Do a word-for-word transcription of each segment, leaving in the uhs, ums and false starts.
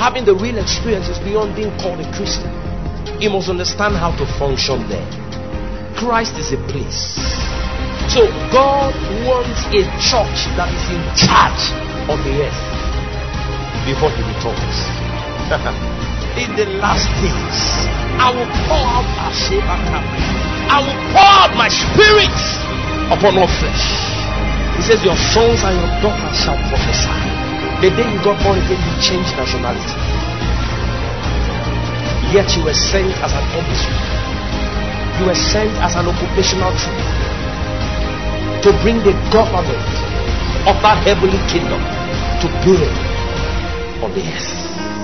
having the real experience is beyond being called a Christian. You must understand how to function there. Christ is a place. So God wants a church that is in charge of the earth before he returns. In the last days, I will pour out I will pour out my spirit upon all flesh. He says, your sons and your daughters shall prophesy. The day you got born again, you changed nationality. Yet you were sent as an emissary. You were sent as an occupational troop to bring the government of that heavenly kingdom to bear on the earth.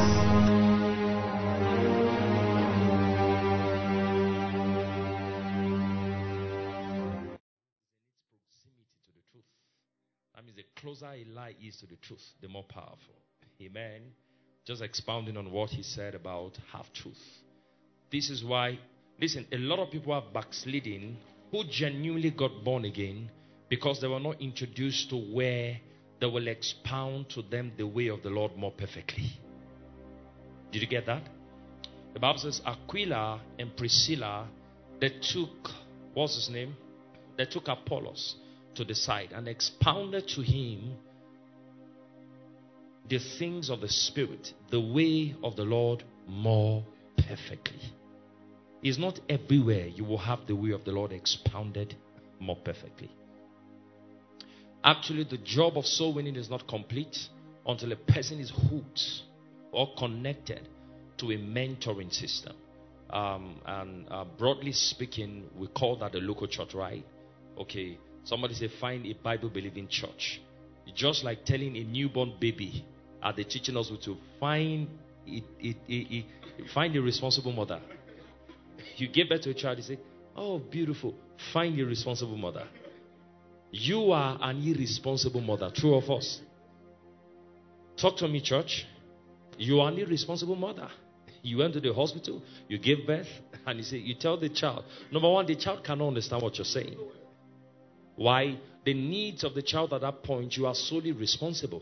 The closer a lie is to the truth, the more powerful. Amen. Just expounding on what he said about half-truth. This is why, listen, a lot of people are backsliding who genuinely got born again because they were not introduced to where they will expound to them the way of the Lord more perfectly. Did you get that? The Bible says Aquila and Priscilla, they took, what's his name? They took Apollos to the side and expounded to him the things of the Spirit, the way of the Lord more perfectly. It's not everywhere you will have the way of the Lord expounded more perfectly. Actually, the job of soul winning is not complete until a person is hooked or connected to a mentoring system. Um, and uh, broadly speaking, we call that the local church, right? Okay. Somebody say, find a Bible-believing church. Just like telling a newborn baby at the teaching hospital to find it, it, it, it, find a responsible mother. You give birth to a child, you say, oh, beautiful. Find a responsible mother. You are an irresponsible mother. True or false? Talk to me, church. You are an irresponsible mother. You went to the hospital, you gave birth, and you say, you tell the child. Number one, the child cannot understand what you're saying. Why? The needs of the child at that point, you are solely responsible.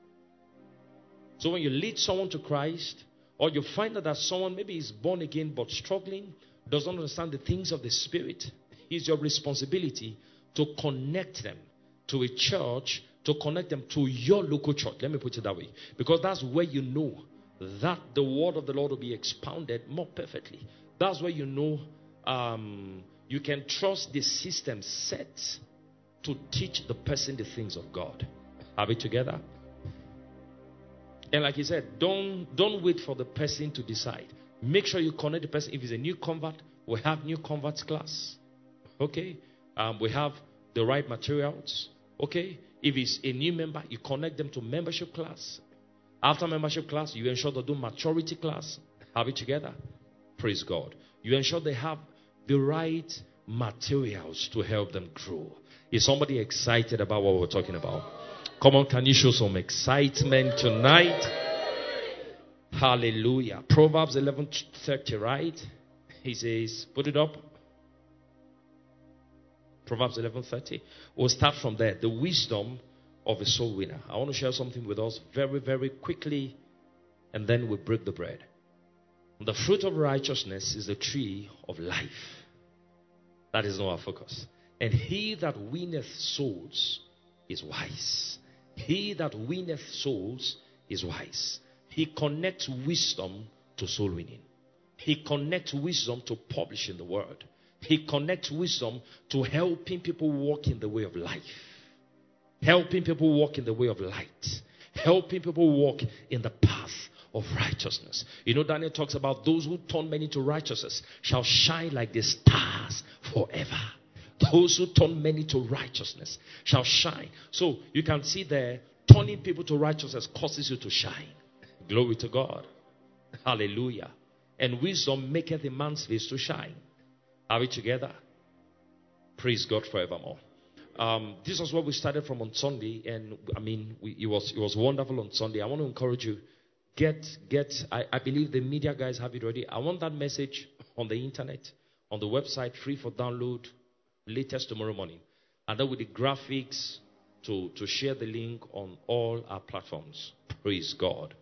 So when you lead someone to Christ, or you find out that someone maybe is born again but struggling, doesn't understand the things of the Spirit, it's your responsibility to connect them to a church, to connect them to your local church. Let me put it that way. Because that's where you know that the word of the Lord will be expounded more perfectly. That's where you know um, you can trust the system set to teach the person the things of God. Are we together? And like he said, don't don't wait for the person to decide. Make sure you connect the person. If it's a new convert, we have new converts class. Okay? Um, we have the right materials. Okay? If it's a new member, you connect them to membership class. After membership class, you ensure they do maturity class. Are we together? Praise God. You ensure they have the right materials to help them grow. Is somebody excited about what we're talking about? Come on, can you show some excitement tonight? Hallelujah. Proverbs eleven thirty, right? He says, put it up. Proverbs eleven thirty. We'll start from there. The wisdom of a soul winner. I want to share something with us very, very quickly, and then we'll break the bread. The fruit of righteousness is the tree of life. That is not our focus. And he that winneth souls is wise. He that winneth souls is wise. He connects wisdom to soul winning. He connects wisdom to publishing the word. He connects wisdom to helping people walk in the way of life. Helping people walk in the way of light. Helping people walk in the path of righteousness. You know, Daniel talks about those who turn many to righteousness shall shine like the stars forever. Those who turn many to righteousness shall shine. So you can see there, turning people to righteousness causes you to shine. Glory to God. Hallelujah. And wisdom maketh a man's face to shine. Are we together? Praise God forevermore. Um, this was what we started from on Sunday, and I mean, we, it was it was wonderful on Sunday. I want to encourage you, get get. I, I believe the media guys have it ready. I want that message on the internet, on the website, free for download, latest tomorrow morning, and then with the graphics to to share the link on all our platforms. Praise God.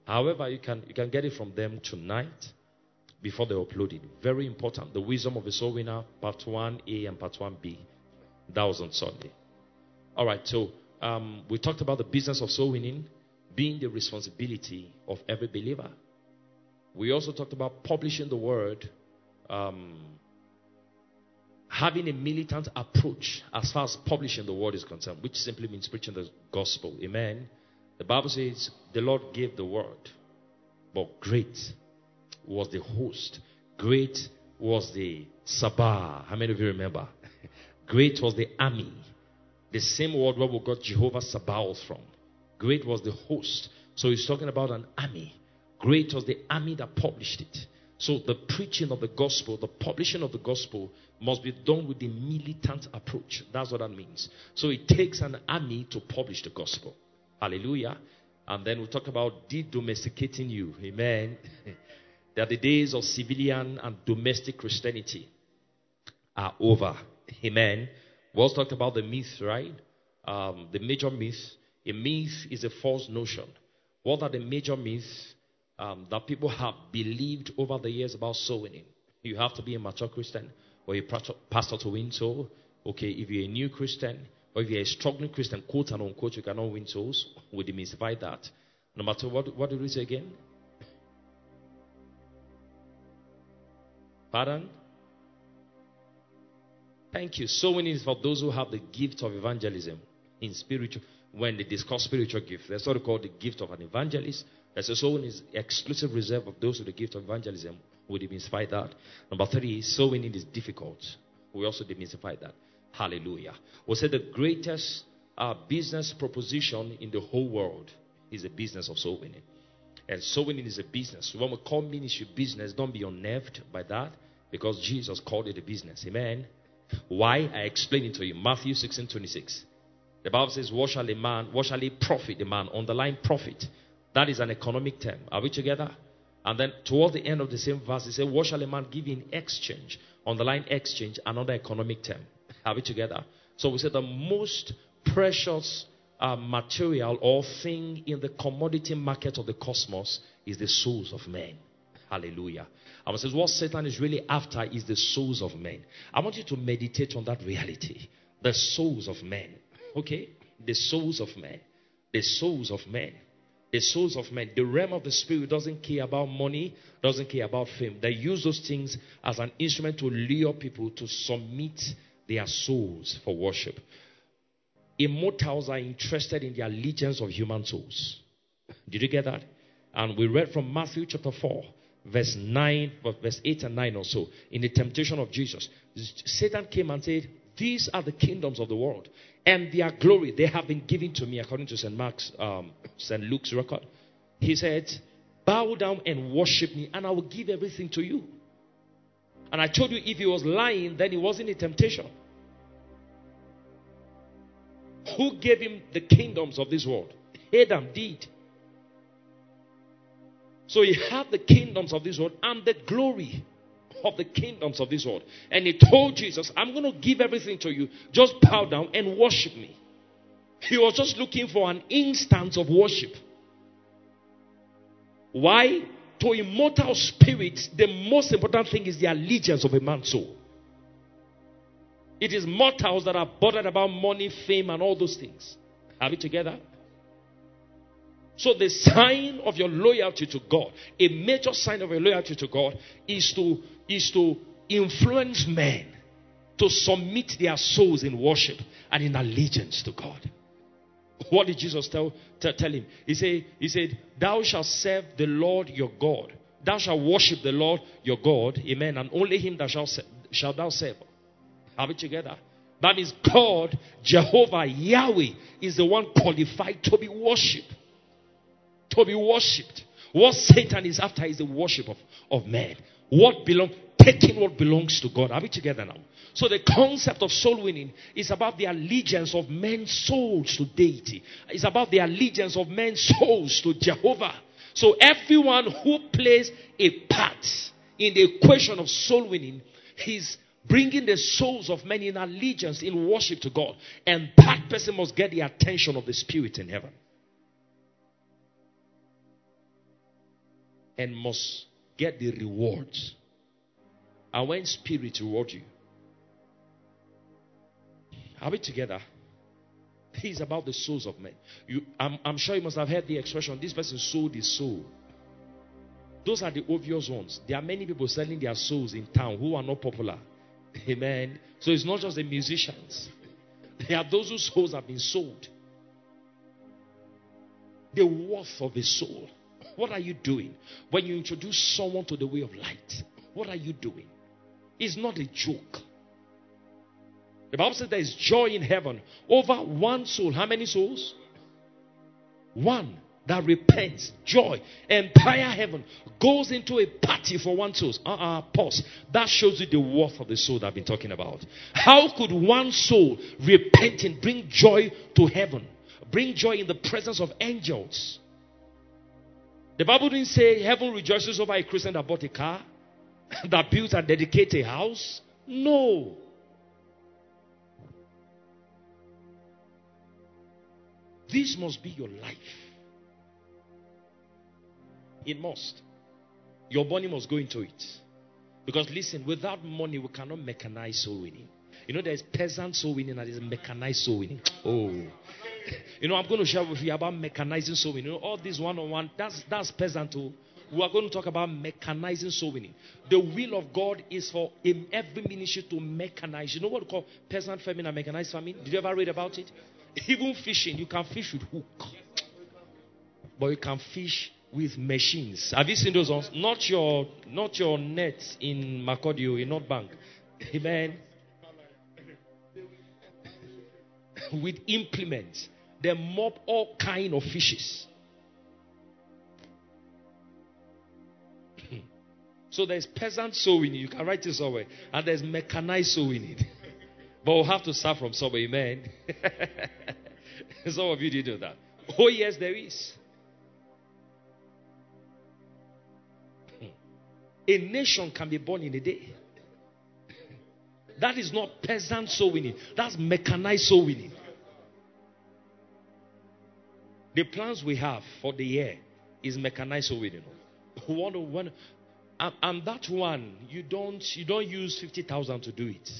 However, you can, you can get it from them tonight before they upload it. Very important. The Wisdom of a Soul Winner, part one A and part one B. That was on Sunday. All right, so um, we talked about the business of soul winning being the responsibility of every believer. We also talked about publishing the word, um, having a militant approach as far as publishing the word is concerned, which simply means preaching the gospel. Amen. The Bible says the Lord gave the word, but great was the host. Great was the Sabah. How many of you remember? Great was the army. The same word where we got Jehovah Sabaoth from. Great was the host. So he's talking about an army. Great was the army that published it. So the preaching of the gospel, the publishing of the gospel must be done with the militant approach. That's what that means. So it takes an army to publish the gospel. Hallelujah. And then we talk about de-domesticating you. Amen. That the days of civilian and domestic Christianity are over. Amen. We also talked about the myth, right? Um, the major myth. A myth is a false notion. What are the major myths um, that people have believed over the years about soul winning? You have to be a mature Christian or a pastor to win soul. Okay, if you're a new Christian or if you're a struggling Christian, quote and unquote, you cannot win souls. We demystify that. Number two, what, what did we say again? Pardon? Thank you. Soul winning is for those who have the gift of evangelism in spiritual. When they discuss spiritual gift, that's what we call the gift of an evangelist. There's a soul winning is exclusive reserve of those with the gift of evangelism. We demystify that. Number three, soul winning is difficult. We also demystify that. Hallelujah. We say the greatest uh, business proposition in the whole world is the business of soul winning. And soul winning is a business. When we call ministry business, don't be unnerved by that, because Jesus called it a business. Amen. Why? I explain it to you. Matthew sixteen twenty-six. The Bible says, what shall a man, what shall he profit the man? Underline profit. That is an economic term. Are we together? And then toward the end of the same verse, it says, what shall a man give in exchange? Underline exchange, another economic term. Are we together? So we say the most precious uh, material or thing in the commodity market of the cosmos is the souls of men. Hallelujah. And it says what Satan is really after is the souls of men. I want you to meditate on that reality. The souls of men. Okay? The souls of men. The souls of men. The souls of men. The realm of the spirit doesn't care about money, doesn't care about fame. They use those things as an instrument to lure people to submit their souls for worship. Immortals are interested in the allegiance of human souls. Did you get that? And we read from Matthew chapter four, verse nine, verse eight and nine or so. In the temptation of Jesus, Satan came and said, these are the kingdoms of the world, and their glory, they have been given to me, according to Saint Mark's, um, Saint Luke's record. He said, bow down and worship me, and I will give everything to you. And I told you, if he was lying, then it wasn't a temptation. Who gave him the kingdoms of this world? Adam did. So he had the kingdoms of this world and the glory of the kingdoms of this world. And he told Jesus, I'm going to give everything to you. Just bow down and worship me. He was just looking for an instance of worship. Why? To immortal spirits, the most important thing is the allegiance of a man's soul. It is mortals that are bothered about money, fame, and all those things. Are we together? So the sign of your loyalty to God, a major sign of your loyalty to God, is to, is to influence men to submit their souls in worship and in allegiance to God. What did Jesus tell, tell, tell him? He said, he said, thou shalt serve the Lord your God. Thou shalt worship the Lord your God. Amen. And only him that shall, shall thou serve. Are we together? That means God, Jehovah, Yahweh, is the one qualified to be worshipped. To be worshipped. What Satan is after is the worship of, of men. What belongs, taking what belongs to God. Are we together now? So the concept of soul winning is about the allegiance of men's souls to deity. It's about the allegiance of men's souls to Jehovah. So everyone who plays a part in the equation of soul winning, he's bringing the souls of men in allegiance, in worship to God. And that person must get the attention of the Spirit in heaven. and must get the rewards. And when spirit reward you, are we together? It's about the souls of men. You, I'm, I'm sure you must have heard the expression, this person sold his soul. Those are the obvious ones. There are many people selling their souls in town who are not popular. Amen. So it's not just the musicians. There are those whose souls have been sold. The worth of a soul. What are you doing when you introduce someone to the way of light? What are you doing? It's not a joke. The Bible says there is joy in heaven over one soul. How many souls? One that repents. Joy. Entire heaven goes into a party for one soul. Uh-uh, pause. That shows you the worth of the soul that I've been talking about. How could one soul repenting bring joy to heaven? Bring joy in the presence of angels? The Bible didn't say heaven rejoices over a Christian that bought a car, that built and dedicated a house. No. This must be your life. It must. Your money must go into it. Because listen, without money, we cannot mechanize soul winning. You know, there's peasant soul winning and there's mechanized soul winning. Oh. You know, I'm going to share with you about mechanizing soul winning. You know, all this one-on-one, that's, that's peasant too. We are going to talk about mechanizing soul winning. The will of God is for in every ministry to mechanize. You know what we call peasant famine and mechanized famine? Did you ever read about it? Even fishing, you can fish with hook. But you can fish with machines. Have you seen those ones? Not your, not your nets in Makodio, in North Bank. Amen. With implements. They mop all kind of fishes. So there's peasant sowing. You can write this somewhere. And there's mechanized sowing. But we'll have to start from somewhere. Amen. Some of you didn't know that. Oh yes, there is. A nation can be born in a day. That is not peasant soul winning. That's mechanized soul winning. The plans we have for the year is mechanized soul winning. One, one, and, and that one, you don't, you don't use fifty thousand to do it.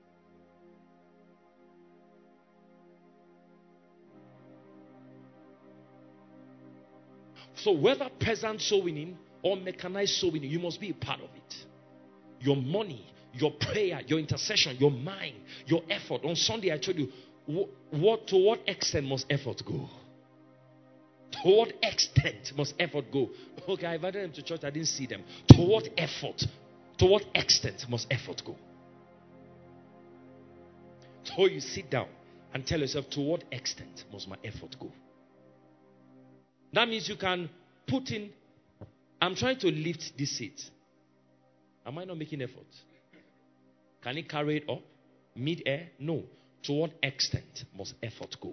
So whether peasant soul winning or mechanized soul winning, you must be a part of it. Your money, your prayer, your intercession, your mind, your effort. On Sunday, I told you, what, what to what extent must effort go? To what extent must effort go? Okay, I invited them to church, I didn't see them. To what effort? To what extent must effort go? So you sit down and tell yourself, to what extent must my effort go? That means you can put in, I'm trying to lift this seat. Am I not making effort? Can it carry it up? Mid-air? No. To what extent must effort go?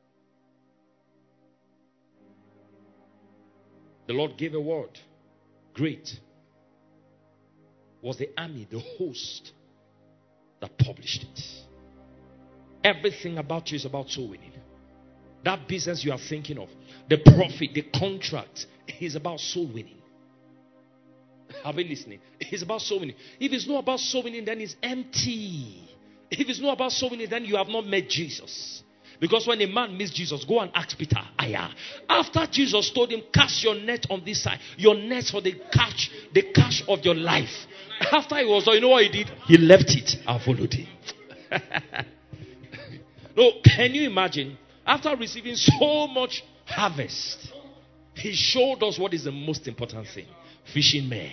The Lord gave a word. Great was the army, the host that published it. Everything about you is about soul winning. That business you are thinking of, the profit, the contract, is about soul winning. Are we listening? It's about soul winning. If it's not about soul winning, then it's empty. If it's not about soul winning, then you have not met Jesus. Because when a man meets Jesus, go and ask Peter. Aya. After Jesus told him, cast your net on this side. Your net for the catch, the catch of your life. After he was done, you know what he did? He left it and followed him. No, can you imagine? After receiving so much harvest, he showed us what is the most important thing. Fishing men.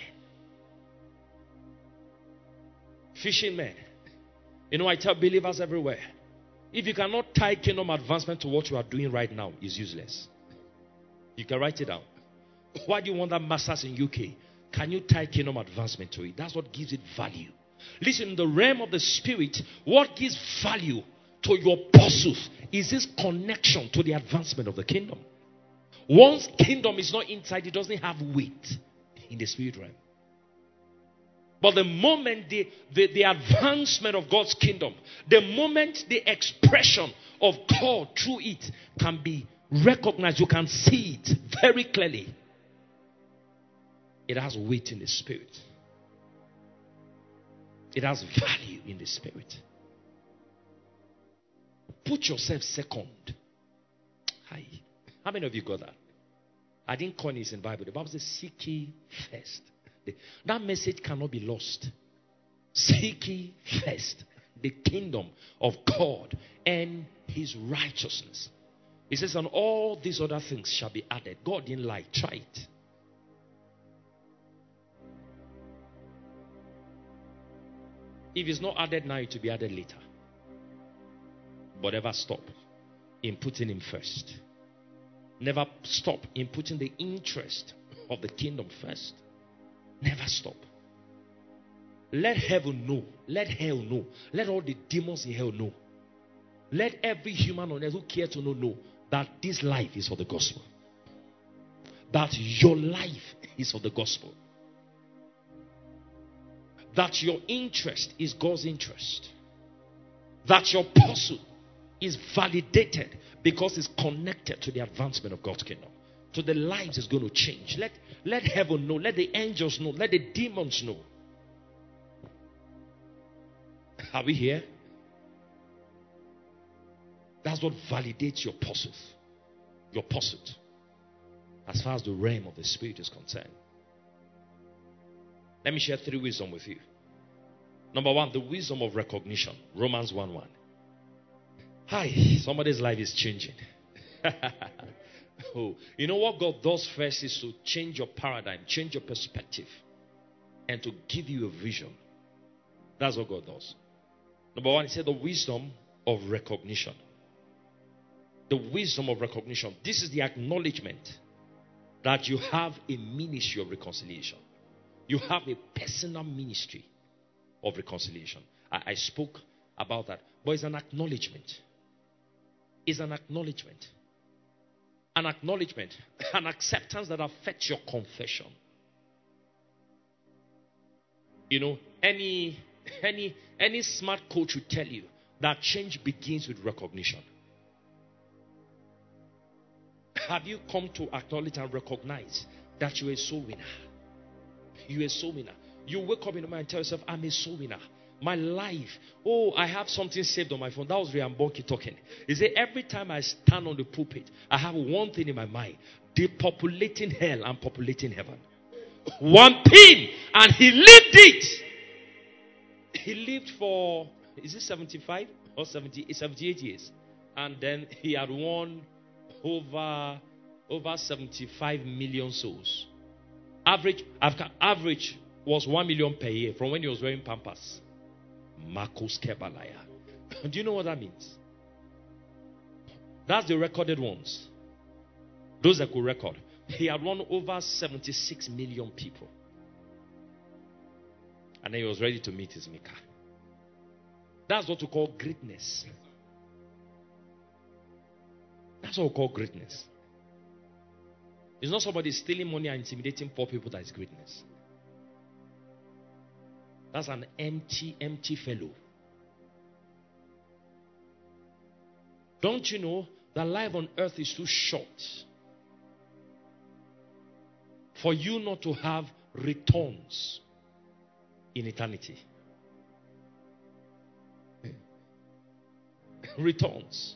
Fishing men. You know, I tell believers everywhere, if you cannot tie kingdom advancement to what you are doing right now, it's useless. You can write it down. Why do you want that master's in U K? Can you tie kingdom advancement to it? That's what gives it value. Listen, in the realm of the spirit, what gives value to your pursuit is this connection to the advancement of the kingdom. Once kingdom is not inside, it doesn't have weight in the spirit realm. But the moment the, the, the advancement of God's kingdom, the moment the expression of God through it can be recognized, you can see it very clearly. It has weight in the spirit. It has value in the spirit. Put yourself second. Hi. How many of you got that? I didn't coin this in the Bible. The Bible says, seek ye first. That message cannot be lost. Seek ye first the kingdom of God and his righteousness. He says, and all these other things shall be added. God didn't lie. Try it. If it's not added now, it will be added later. But never stop in putting him first. Never stop in putting the interest of the kingdom first. Never stop. Let heaven know. Let hell know. Let all the demons in hell know. Let every human on earth who cares to know know that this life is for the gospel. That your life is for the gospel. That your interest is God's interest. That your pursuit is validated because it's connected to the advancement of God's kingdom. To the lives it's going to change. Let, let heaven know. Let the angels know. Let the demons know. Are we here? That's what validates your pursuit. Your pursuit. As far as the realm of the spirit is concerned. Let me share three wisdom with you. Number one, the wisdom of recognition. Romans one one. Hi, somebody's life is changing. Oh, you know what God does first is to change your paradigm, change your perspective, and to give you a vision. That's what God does. Number one, he said the wisdom of recognition. The wisdom of recognition. This is the acknowledgement that you have a ministry of reconciliation. You have a personal ministry of reconciliation. I, I spoke about that. But it's an acknowledgement. It's an acknowledgement. An acknowledgement. An acceptance that affects your confession. You know, any, any, any smart coach will tell you that change begins with recognition. Have you come to acknowledge and recognize that you're a soul winner? You're a soul winner. You wake up in the morning and tell yourself, I'm a soul winner. My life, oh, I have something saved on my phone. That was Riambonki talking. He said, every time I stand on the pulpit, I have one thing in my mind. Depopulating hell and populating heaven. One thing. And he lived it. He lived for, is it seventy-five or seventy, seventy-eight years? And then he had won over, over seventy-five million souls. Average, average was one million per year from when he was wearing Pampers. Marcus Kebalaya. Do you know what that means? That's the recorded ones. Those that could record. He had won over seventy-six million people. And then he was ready to meet his maker. That's what we call greatness. That's what we call greatness. It's not somebody stealing money and intimidating poor people that is greatness. That's an empty, empty fellow. Don't you know that life on earth is too short for you not to have returns in eternity? Returns.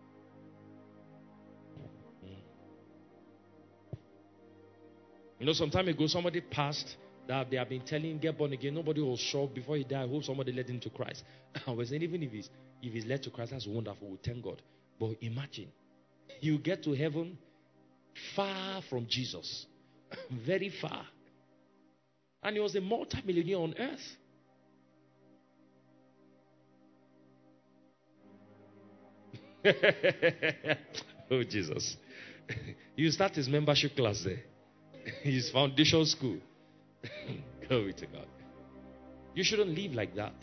You know, some time ago, somebody passed that they have been telling him, get born again. Nobody was sure before he died. I hope somebody led him to Christ. I was saying, even if he's, if he's led to Christ, that's wonderful. We thank God. But imagine, you get to heaven far from Jesus. Very far. And he was a multi-millionaire on earth. Oh, Jesus. You start his membership class there. His foundation school. Glory to God. You shouldn't live like that.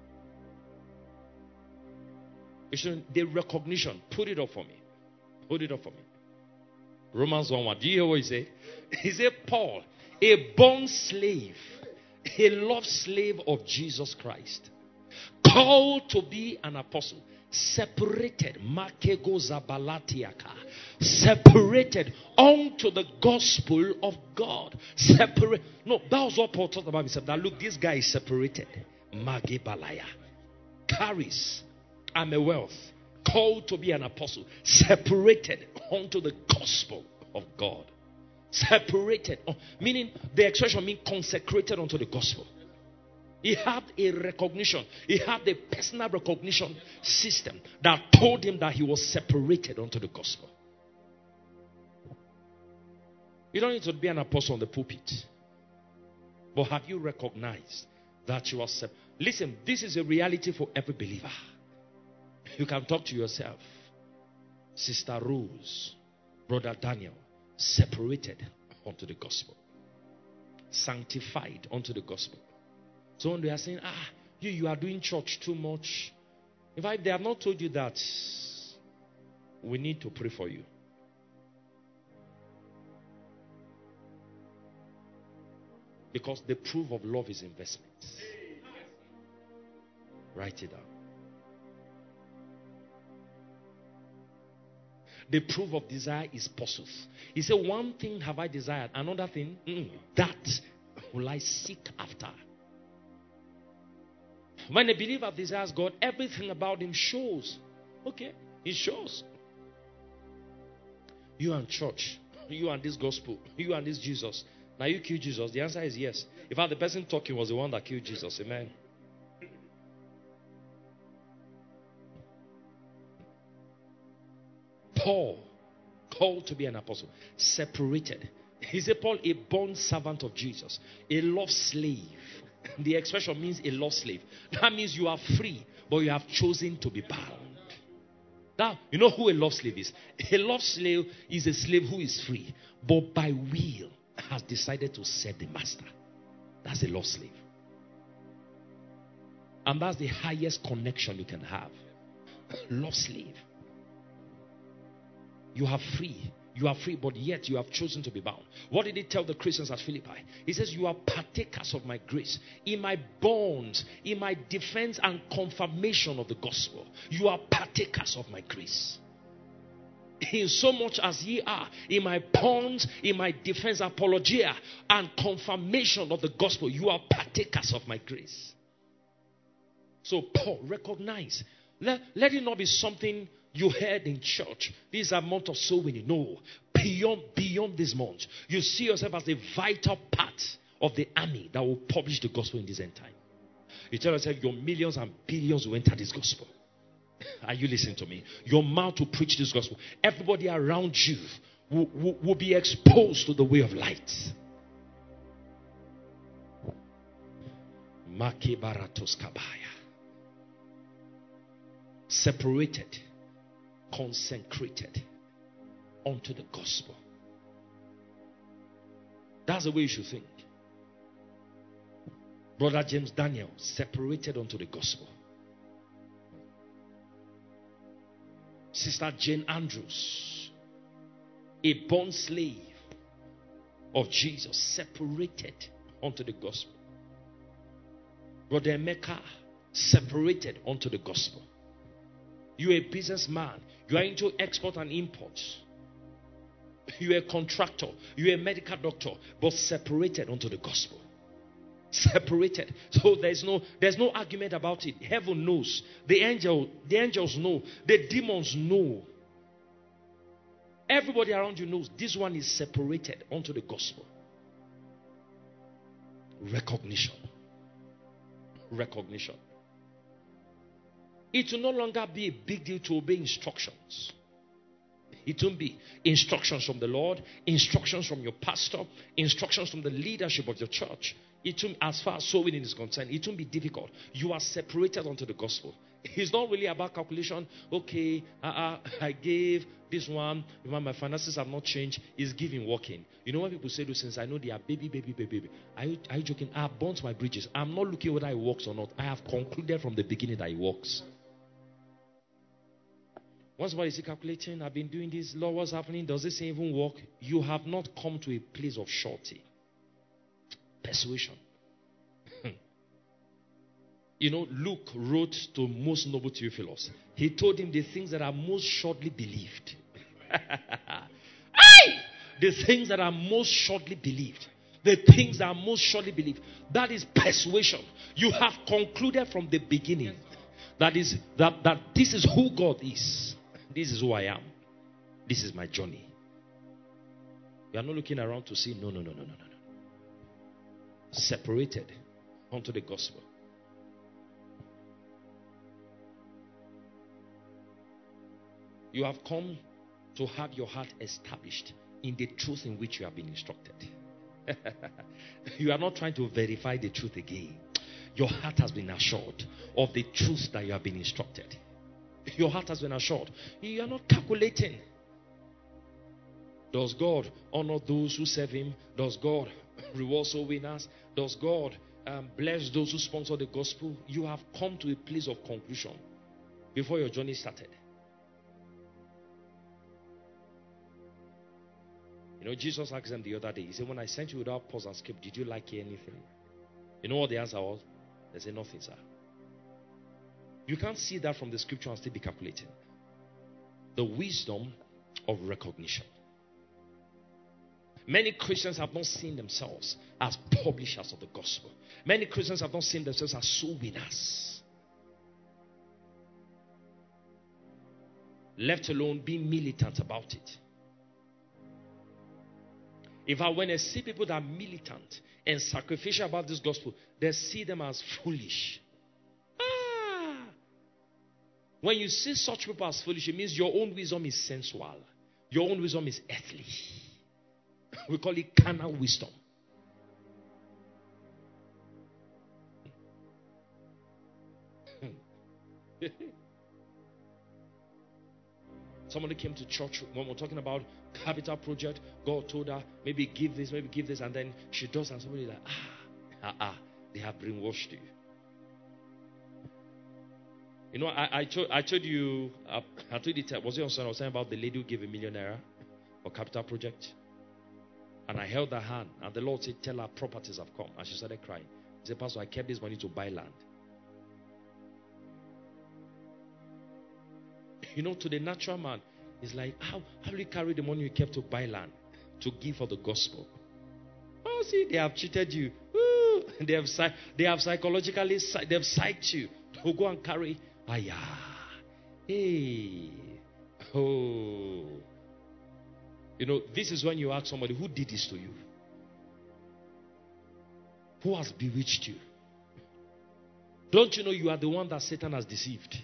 You shouldn't. The recognition. Put it up for me. Put it up for me. Romans one one. Do you hear what he said? He said, Paul, a born slave, a loved slave of Jesus Christ, called to be an apostle, Separated. Makego zabalatiaka. Separated unto the gospel of God. Separate. No, that was what Paul talked about himself. That look, this guy is separated. Magibalaya. Carries. I'm a wealth. Called to be an apostle. Separated unto the gospel of God. Separated. Meaning, the expression means consecrated unto the gospel. He had a recognition. He had a personal recognition system that told him that he was separated unto the gospel. You don't need to be an apostle on the pulpit. But have you recognized that you are separated? Listen, this is a reality for every believer. You can talk to yourself. Sister Rose, Brother Daniel, separated unto the gospel. Sanctified unto the gospel. So when they are saying, ah, you, you are doing church too much. In fact, they have not told you that, we need to pray for you. Because the proof of love is investment. Write it down. The proof of desire is pursuit. He said, one thing have I desired, another thing, mm, that will I seek after. When a believer desires God, everything about him shows. Okay, it shows. You and church, you and this gospel, you and this Jesus. Now you kill Jesus. The answer is yes. In fact, the person talking was the one that killed Jesus. Amen. Paul, called to be an apostle, separated. He said, Paul, a born servant of Jesus, a lost slave. The expression means a lost slave. That means you are free, but you have chosen to be bound. Now, you know who a lost slave is? A lost slave is a slave who is free, but by will has decided to serve the master. That's a lost slave. And that's the highest connection you can have. Lost slave. You are free. You are free, but yet you have chosen to be bound. What did he tell the Christians at Philippi? He says, you are partakers of my grace. In my bonds, in my defense and confirmation of the gospel. You are partakers of my grace. In so much as ye are, in my bonds, in my defense, apologia, and confirmation of the gospel, you are partakers of my grace. So Paul, recognize. Let, let it not be something you heard in church. This is a month of soul winning. No. Beyond, beyond this month. You see yourself as a vital part of the army that will publish the gospel in this end time. You tell yourself your millions and billions will enter this gospel. Are you listening to me? Your mouth will preach this gospel. Everybody around you will, will, will be exposed to the way of light. Makibaratos kabaya. Separated, consecrated unto the gospel. That's the way you should think. Brother James Daniel, separated unto the gospel. Sister Jane Andrews, a born slave of Jesus, separated unto the gospel. Brother Emeka, separated unto the gospel. You're a businessman. You are into export and import. You're a contractor. You're a medical doctor. But separated unto the gospel. Separated. So there's no there's no argument about it. Heaven knows. The angel, the angels know. The demons know. Everybody around you knows this one is separated unto the gospel. Recognition. Recognition. It will no longer be a big deal to obey instructions. It won't be instructions from the Lord, instructions from your pastor, instructions from the leadership of your church. It won't, as far as soul winning is concerned, it won't be difficult. You are separated unto the gospel. It's not really about calculation. Okay, uh, uh, I gave this one. My finances have not changed. It's giving, working. You know when people say those things, I know they are baby, baby, baby, baby. Are you, are you joking? I have burnt my bridges. I'm not looking whether it works or not. I have concluded from the beginning that it works. Once somebody is calculating, I've been doing this, Lord, what's happening? Does this even work? You have not come to a place of surety. Persuasion. you know, Luke wrote to most noble Theophilus. He told him the things that are most shortly believed. Aye! The things that are most shortly believed. The things that are most shortly believed. That is persuasion. You have concluded from the beginning that is that, that this is who God is. This is who I am. This is my journey. You are not looking around to see. No, no, no, no, no, no, no. Separated unto the gospel. You have come to have your heart established in the truth in which you have been instructed. You are not trying to verify the truth again. Your heart has been assured of the truth that you have been instructed. Your heart has been assured. You are not calculating. Does God honor those who serve him? Does God reward soul winners? Does God um, bless those who sponsor the gospel? You have come to a place of conclusion before your journey started. You know, Jesus asked them the other day, he said, when I sent you without pause and skip, did you like anything? You know what the answer was? They said, nothing, sir. You can't see that from the scripture and still be calculating. The wisdom of recognition. Many Christians have not seen themselves as publishers of the gospel. Many Christians have not seen themselves as soul winners. Left alone being militant about it. In fact, when I see people that are militant and sacrificial about this gospel, they see them as foolish. Ah! When you see such people as foolish, it means your own wisdom is sensual. Your own wisdom is earthly. We call it carnal wisdom. Somebody came to church when we're talking about capital project. God told her, maybe give this, maybe give this, and then she does, and somebody like, ah, ah, ah, they have brainwashed you. You know, I, I told I told you, uh, I told you, was it on Sunday? I was saying about the lady who gave a millionaire for capital project, and I held her hand, and the Lord said, tell her properties have come, and she started crying. He said, Pastor, I kept this money to buy land. You know, to the natural man, it's like, how, how will you carry the money you kept to buy land to give for the gospel? Oh, see, they have cheated you. Ooh, they have they have psychologically, they have psyched you to go and carry. Ah, yeah. Hey. Oh. You know, this is when you ask somebody, who did this to you? Who has bewitched you? Don't you know you are the one that Satan has deceived?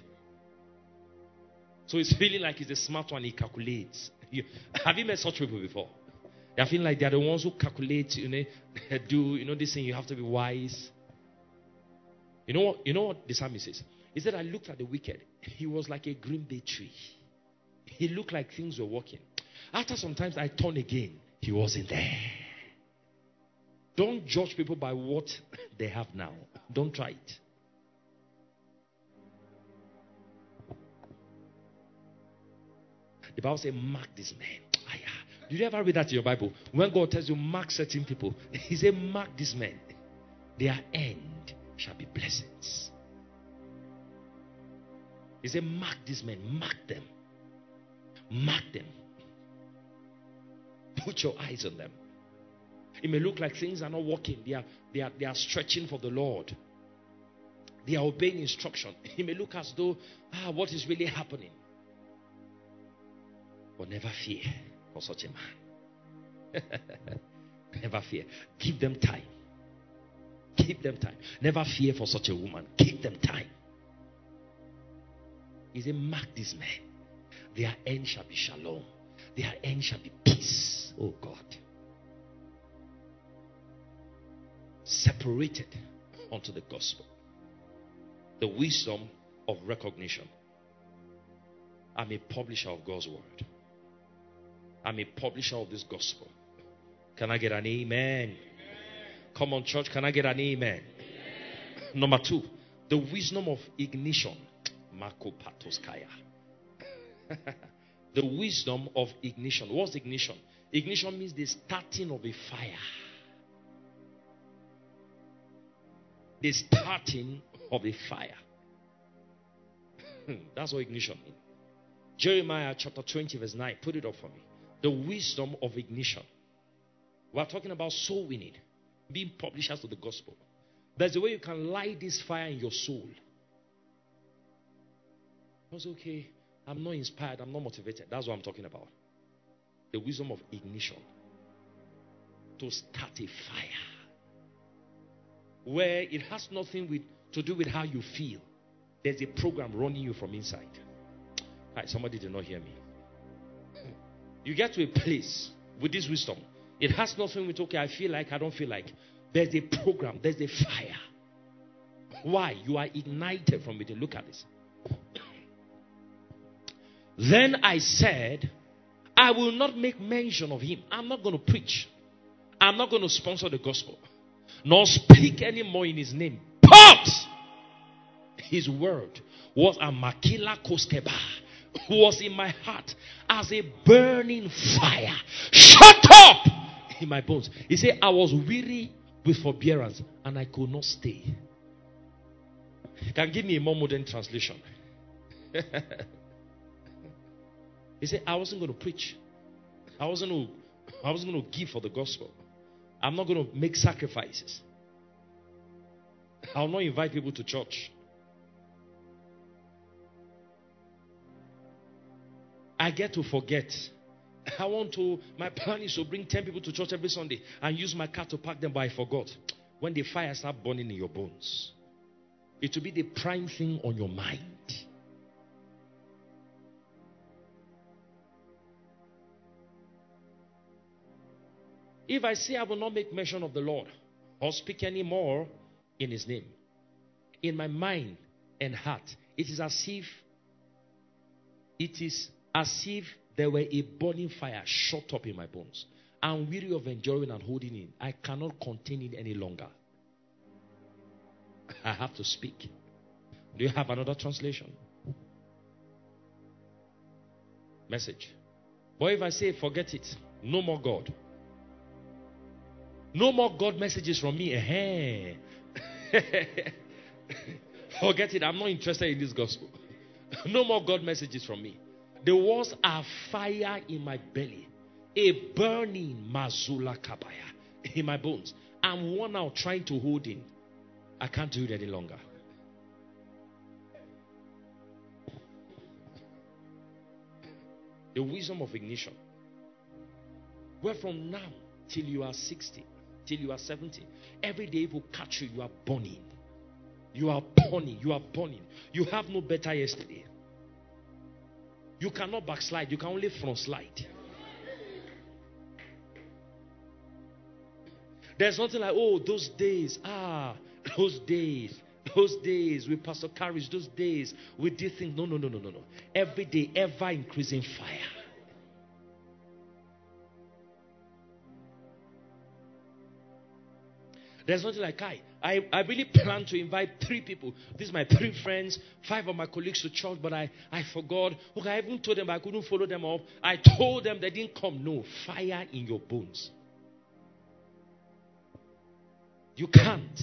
So it's feeling like he's a smart one, he calculates. You, have you met such people before? They are feeling like they are the ones who calculate, you know, do, you know, this thing, you have to be wise. You know what, you know what the psalmist says? He said, I looked at the wicked. He was like a green bay tree. He looked like things were working. After sometimes I turned again, he wasn't there. Don't judge people by what they have now. Don't try it. The Bible says, mark this man. Did you ever read that in your Bible? When God tells you, mark certain people, he said, mark this man. Their end shall be blessings. He said, mark this man. Mark them. Mark them. Put your eyes on them. It may look like things are not working. They are, they are, they are stretching for the Lord. They are obeying instruction. It may look as though, ah, what is really happening? But never fear for such a man. Never fear. Give them time. Give them time. Never fear for such a woman. Give them time. He said, mark this man. Their end shall be shalom. Their end shall be peace. Oh God. Separated unto the gospel. The wisdom of recognition. I'm a publisher of God's word. I'm a publisher of this gospel. Can I get an amen? Amen. Come on, church. Can I get an amen? Amen. Number two, the wisdom of ignition. Marco Patoskaya. The wisdom of ignition. What's ignition? Ignition means the starting of a fire. the starting of a fire. That's what ignition means. Jeremiah chapter twenty verse nine. Put it up for me. The wisdom of ignition. We are talking about soul winning. Being publishers of the gospel. There's a way you can light this fire in your soul. That's okay. I'm not inspired. I'm not motivated. That's what I'm talking about. The wisdom of ignition. To start a fire. Where it has nothing with, to do with how you feel. There's a program running you from inside. Right, somebody did not hear me. You get to a place with this wisdom. It has nothing with, okay, I feel like, I don't feel like. There's a program. There's a fire. Why? You are ignited from it. Look at this. Then I said, I will not make mention of him. I'm not going to preach. I'm not going to sponsor the gospel. Nor speak anymore in his name. But his word was a makila koskeba. Was in my heart as a burning fire. Shut up in my bones. He said, I was weary with forbearance and I could not stay. You can give me a more modern translation. He said, I wasn't going to preach. I wasn't going to, I wasn't going to give for the gospel. I'm not going to make sacrifices. I'll not invite people to church. I get to forget. I want to, my plan is to bring ten people to church every Sunday and use my car to park them, but I forgot. When the fire starts burning in your bones, it will be the prime thing on your mind. If I say I will not make mention of the Lord or speak anymore in his name, in my mind and heart, it is as if it is as if there were a burning fire shut up in my bones. I'm weary of enduring and holding in. I cannot contain it any longer. I have to speak. Do you have another translation? Message. But if I say forget it, no more God. No more God messages from me. Forget it. I'm not interested in this gospel. No more God messages from me. The walls are fire in my belly. A burning mazula kabaya in my bones. I'm worn out trying to hold in. I can't do it any longer. The wisdom of ignition. Where from now till you are sixty, till you are seventy, every day will catch you, you are burning. You are burning. You are burning. You have no better yesterday. You cannot backslide. You can only front slide. There's nothing like, oh, those days. Ah, those days. Those days with Pastor Courage. Those days we did things. No, no, no, no, no, no. Every day, ever increasing fire. There's nothing like I. I, I really plan to invite three people. These are my three friends, five of my colleagues to church, but I, I forgot. Okay, I even told them I couldn't follow them up. I told them they didn't come. No, fire in your bones. You can't.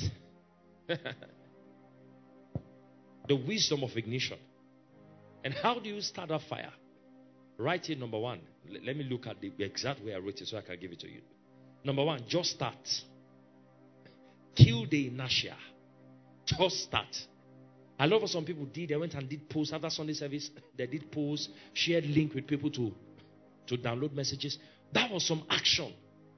The wisdom of ignition. And how do you start a fire? Write it, number one. Let me look at the exact way I wrote it so I can give it to you. Number one, just start. Kill the inertia. Just start. I love what some people did. They went and did posts after Sunday service. They did posts, shared link with people to, to download messages. That was some action.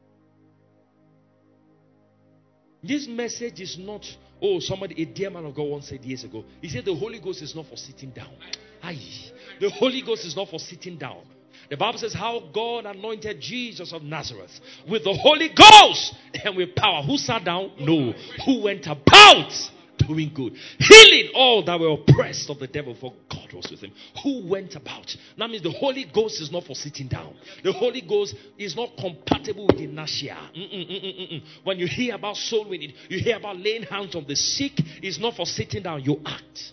This message is not, oh, somebody, a dear man of God once said years ago. He said the Holy Ghost is not for sitting down. Aye. The Holy Ghost is not for sitting down. The Bible says how God anointed Jesus of Nazareth with the Holy Ghost and with power. Who sat down? No. Who went about doing good, healing all that were oppressed of the devil, for God was with him. Who went about. That means the Holy Ghost is not for sitting down. The Holy Ghost is not compatible with inertia. Mm-mm, mm-mm, mm-mm. When you hear about soul winning, you hear about laying hands on the sick, it's not for sitting down. You act.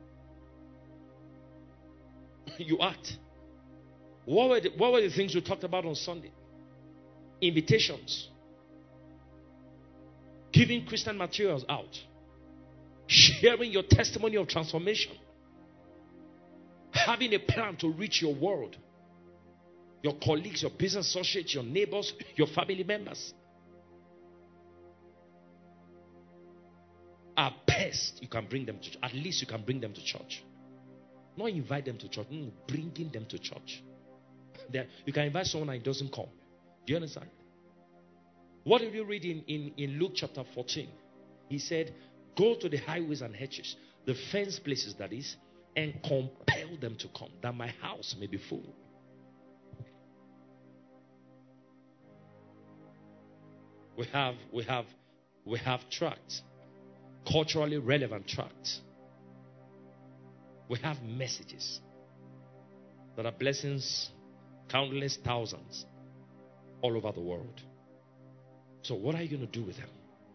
You act. What were, the, what were the things we talked about on Sunday? Invitations. Giving Christian materials out. sharing your testimony of transformation, having a plan to reach your world, your colleagues, your business associates, your neighbors, your family members. At best, you can bring them to church. At least you can bring them to church. Not invite them to church, no, bringing them to church. There, you can invite someone and it doesn't come. Do you understand? What did you read in, in, in Luke chapter fourteen? He said, go to the highways and hedges, the fenced places that is, and compel them to come, that my house may be full. We have, we have, we have tracts, culturally relevant tracts. We have messages that are blessings, countless thousands all over the world. So what are you going to do with them?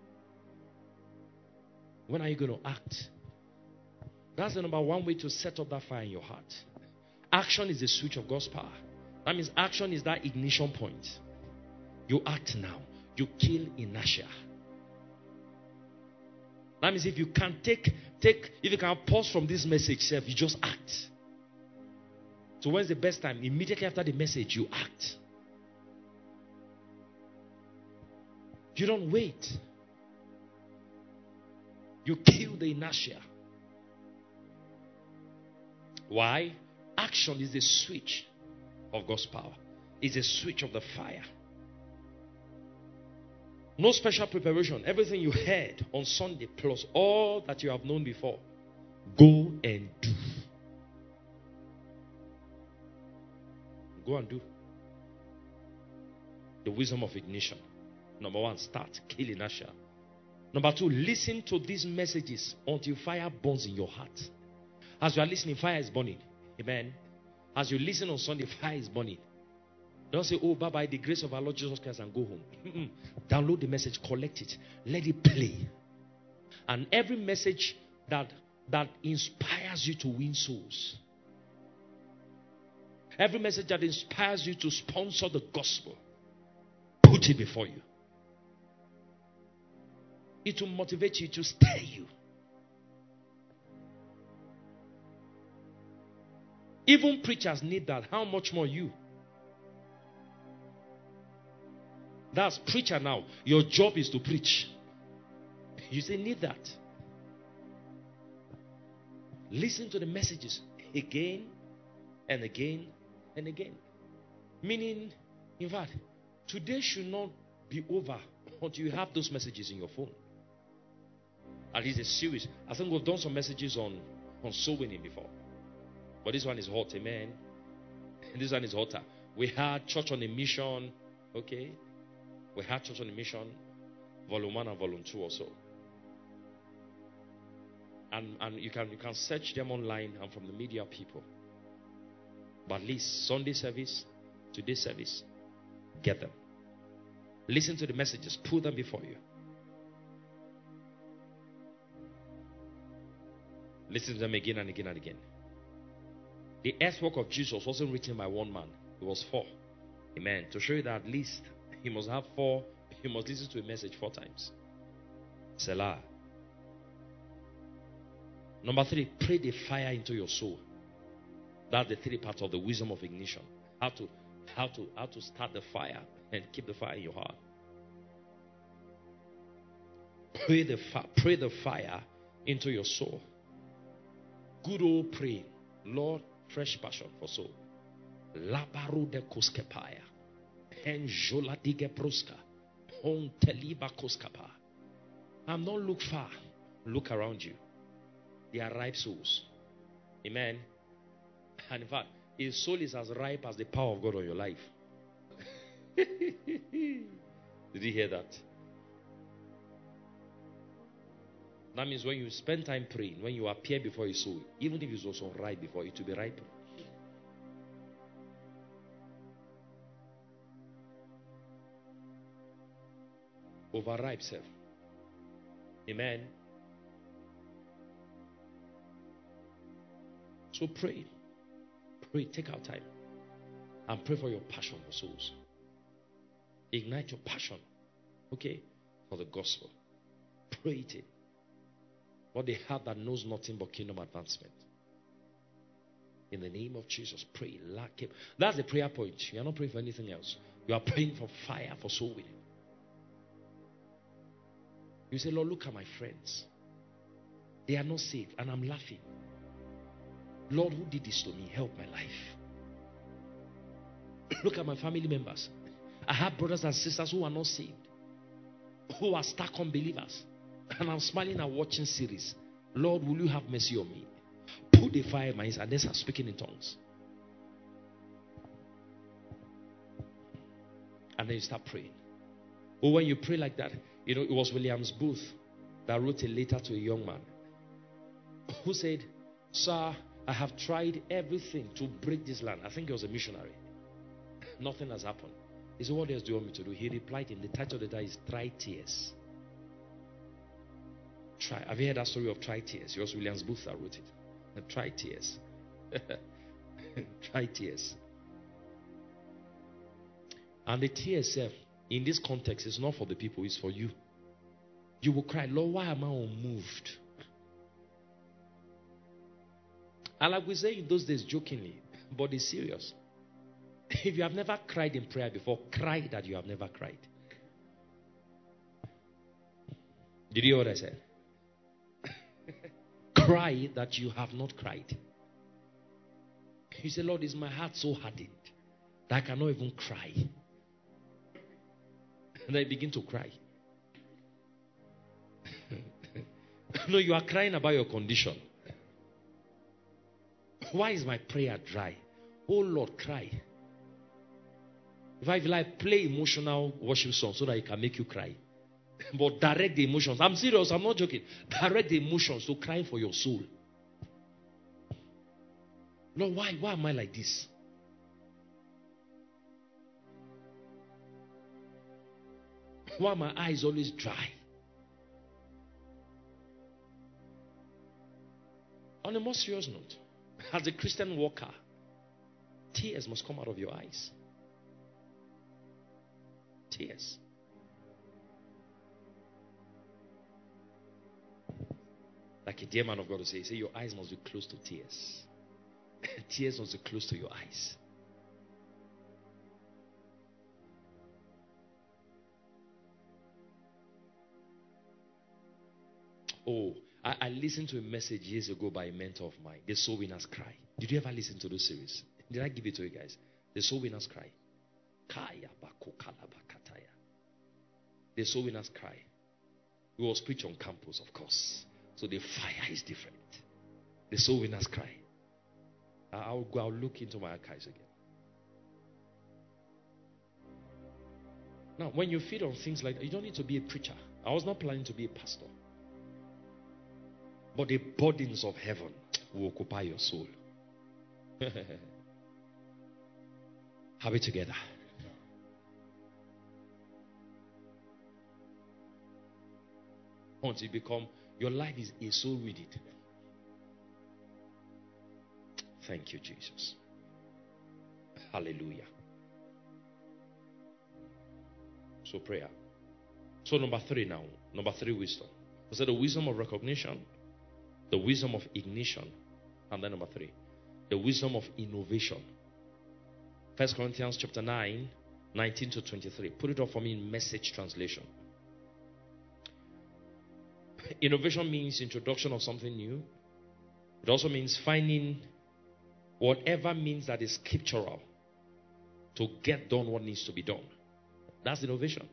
When are you going to act? That's the number one way to set up that fire in your heart. Action is the switch of God's power. That means action is that ignition point. You act now. You kill inertia. That means if you can take, take, if you can pause from this message, self, you just act. So when's the best time? Immediately after the message, you act. You don't wait. You kill the inertia. Why? Action is the switch of God's power. It's a switch of the fire. No special preparation. Everything you heard on Sunday plus all that you have known before, go and do. Go and do. The wisdom of ignition. Number one, start. Kill inertia. Number two, listen to these messages until fire burns in your heart. As you are listening, fire is burning. Amen. As you listen on Sunday, fire is burning. Don't say, oh, bye bye, the grace of our Lord Jesus Christ, and go home. Mm-mm. Download the message, collect it, let it play. And every message that, that inspires you to win souls, every message that inspires you to sponsor the gospel, put it before you. It will motivate you, to stay you. Even preachers need that. How much more you? That's preacher now. Your job is to preach. You say need that. Listen to the messages again and again and again. Meaning, in fact, today should not be over until you have those messages in your phone. At least a series. I think we've done some messages on, on soul winning before. But this one is hot, amen. This one is hotter. We had Church on a Mission, okay. We had Church on a Mission, volume one and volume two also. And, and you can you can search them online and from the media people. But at least Sunday service, today's service, get them. Listen to the messages, put them before you. Listen to them again and again and again. The earthwork of Jesus wasn't written by one man. It was four. Amen. To show you that at least he must have four. He must listen to a message four times. Selah. Number three, pray the fire into your soul. That's the three parts of the wisdom of ignition. How to, how to, how to start the fire and keep the fire in your heart. Pray the, pray the fire into your soul. Good old praying. Lord, fresh passion for soul. Labaru de koskepaya. Enjola dige bruska. Ponteliba koskapa. I'm not look far. Look around you. They are ripe souls. Amen. And in fact, his soul is as ripe as the power of God on your life. Did you hear that? That means when you spend time praying, when you appear before his soul, even if it's also ripe before it to be ripe. Overripe self. Amen. So pray. Pray. Take out time. And pray for your passion for souls. Ignite your passion. Okay? For the gospel. Pray it in. But the heart that knows nothing but kingdom advancement. In the name of Jesus, pray. Lack him. That's the prayer point. You are not praying for anything else. You are praying for fire, for soul winning. You say, Lord, look at my friends. They are not saved, and I'm laughing. Lord, who did this to me? Help my life. Look at my family members. I have brothers and sisters who are not saved, who are stuck unbelievers, and I'm smiling and watching series. Lord, will you have mercy on me? Put the fire in my eyes and then start speaking in tongues. And then you start praying. Or when you pray like that, you know, it was Williams Booth that wrote a letter to a young man who said, sir, I have tried everything to break this land. I think he was a missionary. Nothing has happened. He said, what else do you want me to do? He replied in the title of the letter is Try Tears. Try. Have you heard that story of Try Tears? It was Williams Booth that wrote it. And try tears. Try tears. And the tears, uh, in this context, is not for the people, it's for you. You will cry, Lord, why am I unmoved? And like we say in those days jokingly, but it's serious. If you have never cried in prayer before, cry that you have never cried. Did you hear what I said? Cry that you have not cried. You say, Lord, is my heart so hardened that I cannot even cry? And I begin to cry. No, you are crying about your condition. Why is my prayer dry? Oh Lord, cry. If I feel like play emotional worship songs so that it can make you cry. But direct the emotions. I'm serious, I'm not joking. Direct the emotions to cry for your soul. Lord, why, why am I like this? Why are my eyes always dry? On a more serious note, as a Christian walker, tears must come out of your eyes. Tears. Like a dear man of God will say, say your eyes must be close to tears. Tears must be close to your eyes. Oh, I, I listened to a message years ago by a mentor of mine. The Soul Winners Cry. Did you ever listen to those series? Did I give it to you guys? The Soul Winners Cry. The Soul Winners Cry. It was preached on campus, of course. So the fire is different. The Soul Winners Cry. I'll go, I'll look into my archives again. Now, when you feed on things like that, you don't need to be a preacher. I was not planning to be a pastor. But the burdens of heaven will occupy your soul. Have it together. Once you become, your life is a soul with it. Thank you, Jesus. Hallelujah. So prayer. So number three now. Number three, wisdom. Was that the wisdom of recognition? The wisdom of ignition. And then number three, the wisdom of innovation. First Corinthians chapter nine, nineteen to twenty-three. Put it up for me in Message translation. Innovation means introduction of something new. It also means finding whatever means that is scriptural to get done what needs to be done. That's innovation.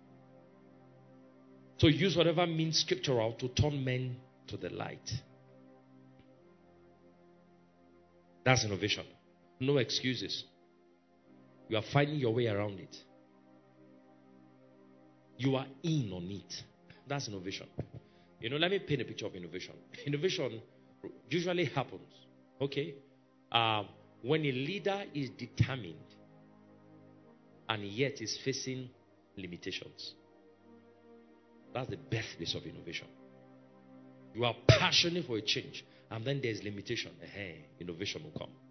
So use whatever means scriptural to turn men to the light. That's innovation. No excuses. You are finding your way around it. You are in on it. That's innovation. You know, let me paint a picture of innovation. Innovation usually happens, okay, uh, when a leader is determined and yet is facing limitations. That's the birthplace of innovation. You are passionate for a change, and then there's limitation. Hey, innovation will come.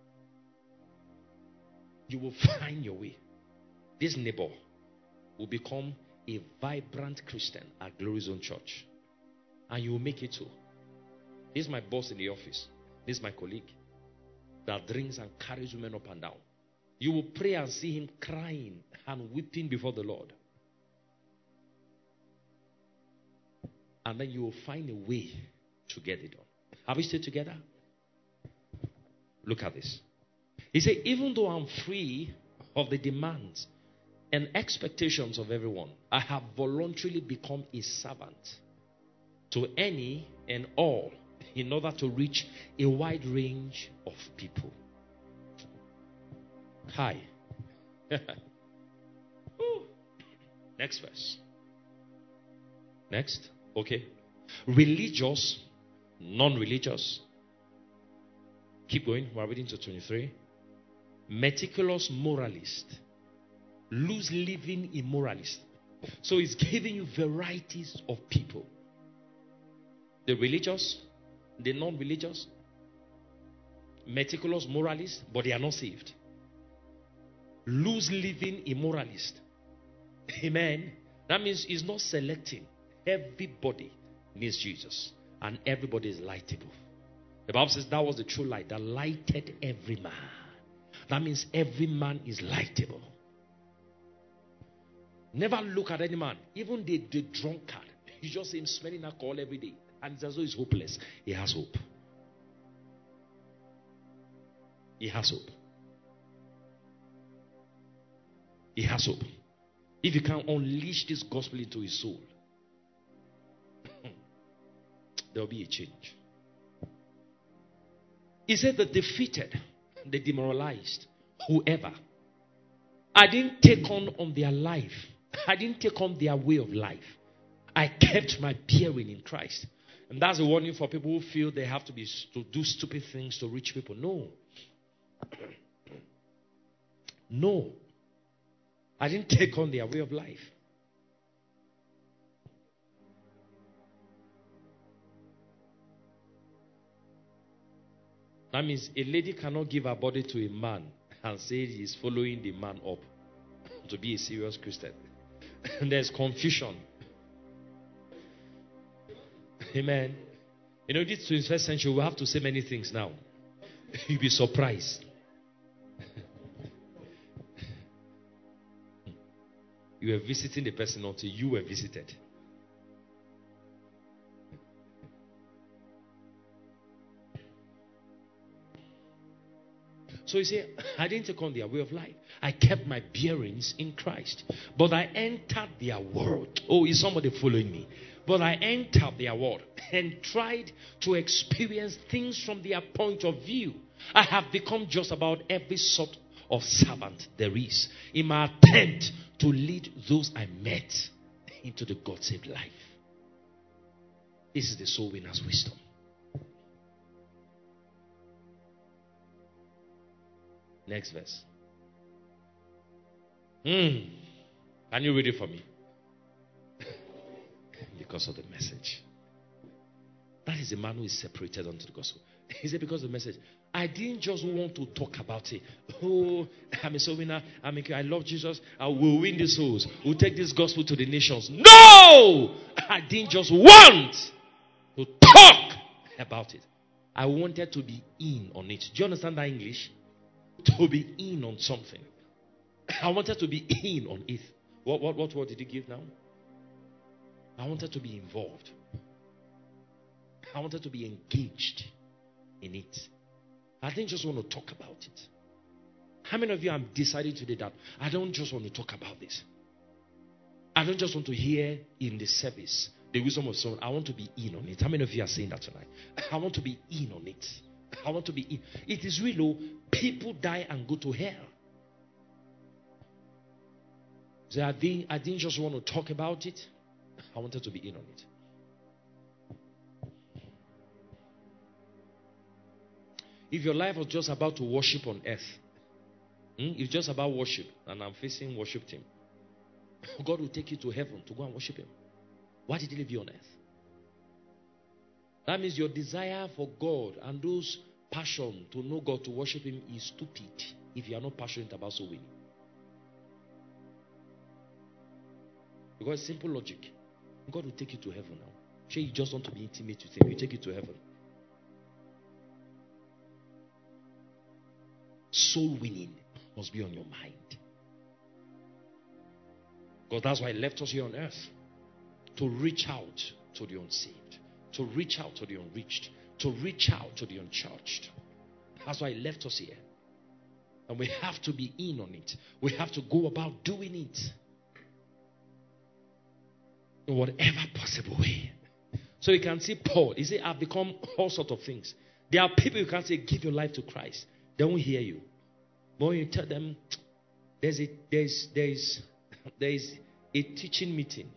You will find your way. This neighbor will become a vibrant Christian at Glory Zone Church. and you will make it too. This is my boss in the office. This is my colleague that drinks and carries women up and down. You will pray and see him crying and weeping before the Lord. And then you will find a way to get it done. Have we stayed together? Look at this. He said, even though I'm free of the demands and expectations of everyone, I have voluntarily become a servant to any and all in order to reach a wide range of people. Hi. Next verse. Next. Okay. Religious, non-religious. Keep going. We're reading to twenty-three. Meticulous moralist. Loose living immoralist. So it's giving you varieties of people. The religious, the non-religious, meticulous moralist, but they are not saved. Loose living immoralist. Amen. That means he's not selecting. Everybody needs Jesus. And everybody is lightable. The Bible says that was the true light that lighted every man. That means every man is lightable. Never look at any man. Even the, the drunkard. You just see him smelling alcohol every day. And it's as though he's hopeless. He has hope. He has hope. He has hope. If you can unleash this gospel into his soul, there will be a change. He said the defeated, the demoralized, whoever. I didn't take on on their life. I didn't take on their way of life. I kept my bearing in Christ. And that's a warning for people who feel they have to be to do stupid things to reach people. No. No. I didn't take on their way of life. That means a lady cannot give her body to a man and say he's following the man up to be a serious Christian. There's confusion. Amen. You know, this twenty-first century, we have to say many things now. You'll be surprised. You were visiting the person until you were visited. So you see, I didn't take on their way of life. I kept my bearings in Christ. But I entered their world. Oh, is somebody following me? But I entered their world and tried to experience things from their point of view. I have become just about every sort of servant there is in my attempt to lead those I met into the God-saved life. This is the soul winner's wisdom. Next verse. Mm. Can you read it for me? Because of the message. That is a man who is separated unto the gospel. He said, because of the message. I didn't just want to talk about it. Oh, I'm a soul winner. I'm a, I love Jesus. I will win the souls. We'll take this gospel to the nations. No! I didn't just want to talk about it. I wanted to be in on it. Do you understand that English? To be in on something. I wanted to be in on it. What, what, what word did he give now? I wanted to be involved. I wanted to be engaged in it. I didn't just want to talk about it. How many of you have decided today that I don't just want to talk about this? I don't just want to hear in the service the wisdom of someone. I want to be in on it. How many of you are saying that tonight? I want to be in on it. I want to be in. It is real. People die and go to hell. So I didn't, I didn't just want to talk about it. I wanted to be in on it. If your life was just about to worship on earth, hmm, it's just about worship, and I'm facing worship team, God will take you to heaven to go and worship Him. Why did He leave you on earth? That means your desire for God and those passion to know God, to worship Him, is stupid if you are not passionate about soul winning. Because simple logic, God will take you to heaven now. Sure, you just want to be intimate with him. You take it to heaven. Soul winning must be on your mind. Because that's why he left us here on earth. To reach out to the unsaved. To reach out to the unreached. To reach out to the unchurched. That's why he left us here. And we have to be in on it. We have to go about doing it. In whatever possible way. So you can see Paul. He said, I've become all sorts of things. There are people you can say, give your life to Christ. They won't hear you. But when you tell them, there's a, there's, there's, there's a teaching meeting.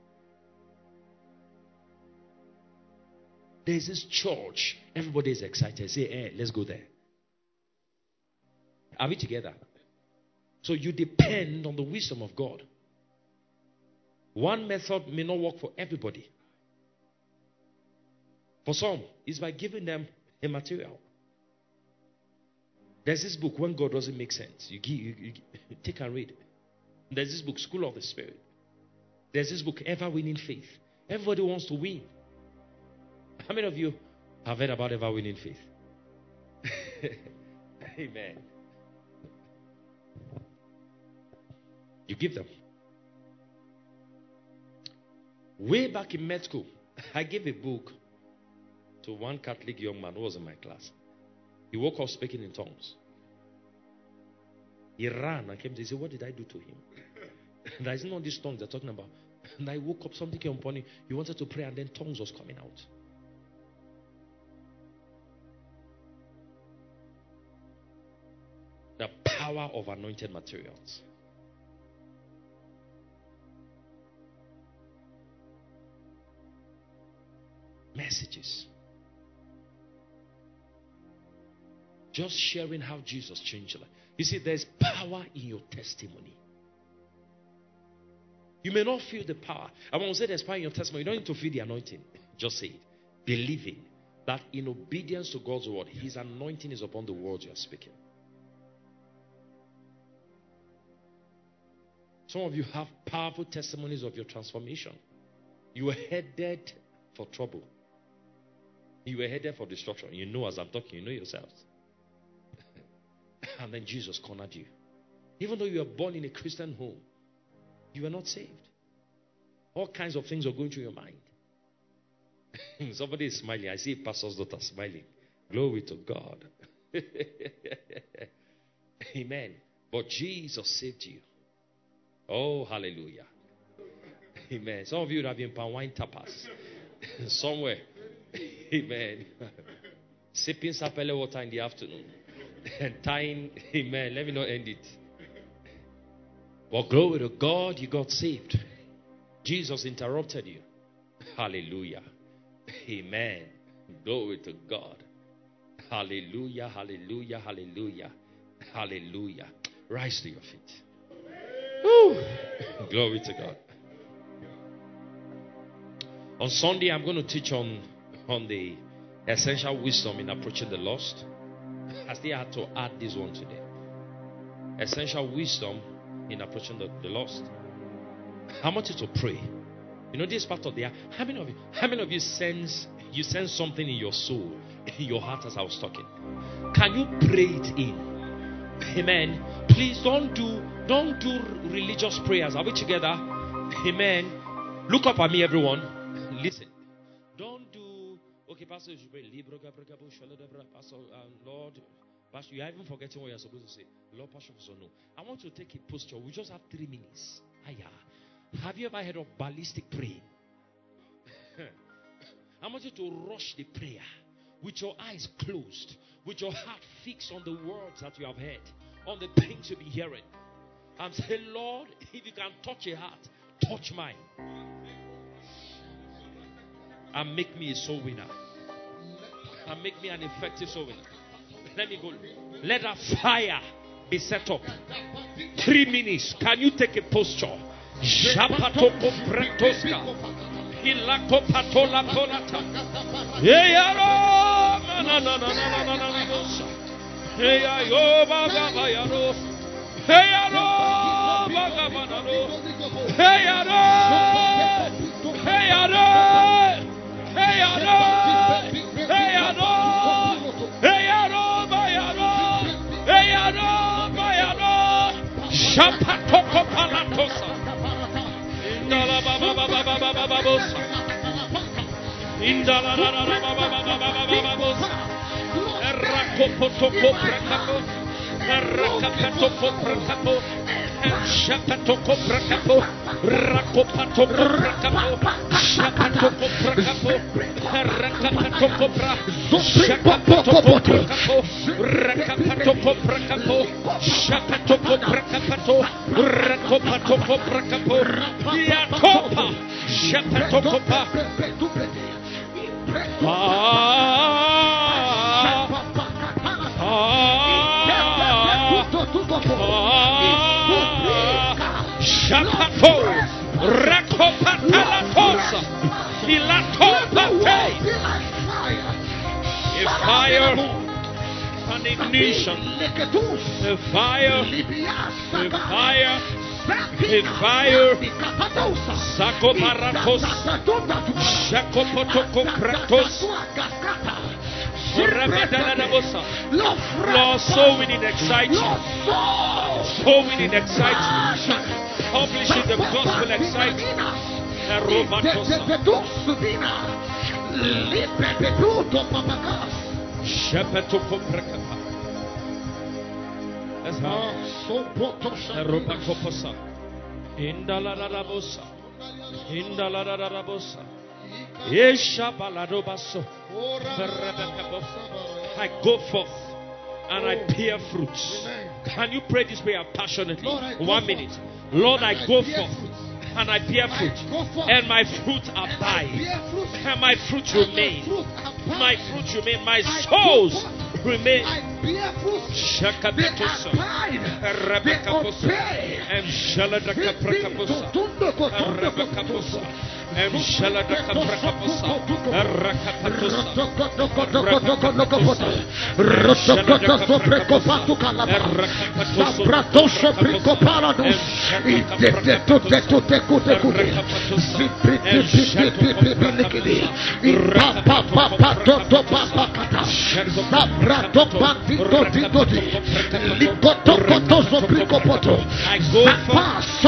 There's this church. Everybody is excited. Say, hey, let's go there. Are we together? So you depend on the wisdom of God. One method may not work for everybody. For some, it's by giving them a material. There's this book, When God Doesn't Make Sense. You, give, you, you, you take and read. There's this book, School of the Spirit. There's this book, Ever Winning Faith. Everybody wants to win. How many of you have heard about Ever Winning Faith? Amen. You give them. Way back in med school, I gave a book to one Catholic young man who was in my class. He woke up speaking in tongues. He ran and came to me and said, what did I do to him? And I said, no, these tongues they're talking about. And I woke up, something came upon him. He wanted to pray and then tongues was coming out. The power of anointed materials. Messages. Just sharing how Jesus changed your life. You see, there's power in your testimony. You may not feel the power. I want to say there's power in your testimony. You don't need to feel the anointing. Just say it. Believing that in obedience to God's word, His anointing is upon the words you are speaking. Some of you have powerful testimonies of your transformation. You were headed for trouble. You were headed for destruction. You know as I'm talking, you know yourselves. And then Jesus cornered you. Even though you were born in a Christian home, you were not saved. All kinds of things are going through your mind. Somebody is smiling. I see pastor's daughter smiling. Glory to God. Amen. But Jesus saved you. Oh, hallelujah. Amen. Some of you have been palm wine tapas. Somewhere. Amen. Sipping sapele water in the afternoon. And tying. Amen. Let me not end it. But glory to God, you got saved. Jesus interrupted you. Hallelujah. Amen. Glory to God. Hallelujah, hallelujah, hallelujah, hallelujah. Rise to your feet. Woo. Glory to God. On Sunday, I'm going to teach on, on the essential wisdom in approaching the lost. I still had to add this one today. Essential wisdom in approaching the, the lost. I want you to pray. You know this part of the how many of you how many of you sense you sense something in your soul, in your heart as I was talking? Can you pray it in? Amen. Please don't do don't do religious prayers. Are we together? Amen. Look up at me, everyone. Listen. Don't do okay, Pastor, you should pray. Pastor, um, Lord. Pastor, you are even forgetting what you're supposed to say. Lord, Pastor, no. I want you to take a posture. We just have three minutes. Aya. Have you ever heard of ballistic praying? I want you to rush the prayer with your eyes closed, with your heart fixed on the words that you have heard, on the things you'll be hearing. And say, Lord, if you can touch a heart, touch mine. And make me a soul winner. And make me an effective soul winner. Let me go. Let a fire be set up. Three minutes. Can you take a posture? Japatoko Bretoska. Hilako Patola Polata. Yeyaro. No, no, no, no, no, no, no, no. Heyayo Bagabayaro. Heyaro Bagabanaro. Heyaro. Heyaro. Shapatoko palatosa. Indala baba baba baba baba bosa. Indala baba baba baba baba bosa. Errakopotoko prakapo. Errakapatoko prakapo. Shapatoko prakapo. Rakopatoko prakapo. Shapatoko prakapo. Errakapatoko pra. Shapatoko prakapo. Rakapatoko prakapo. Shapatoko prakapato. Rakopatoko prakapo. Yatopa. Shapatoko pa. Ah. Shapato Rakopatalatos Ilatopate. A fire and ignition. A fire. A fire. A fire. Sakoparatos Shakopotoko Pratos. Lord, so winning exciting. So winning exciting. Publishing the gospel exciting. That's how. Indalarabosa. Indalarabosa. I go forth and I bear fruits. Can you pray this prayer passionately? One minute. Lord, I go forth and I bear fruit, and my fruit abide, and my fruit remain. My fruit remain. My souls remain. Shakapetosa, Rebeccaposa, and Shaladaka Prakaposa, Rebeccaposa, and Shaladaka Prakaposa, Rakapatosa, I go for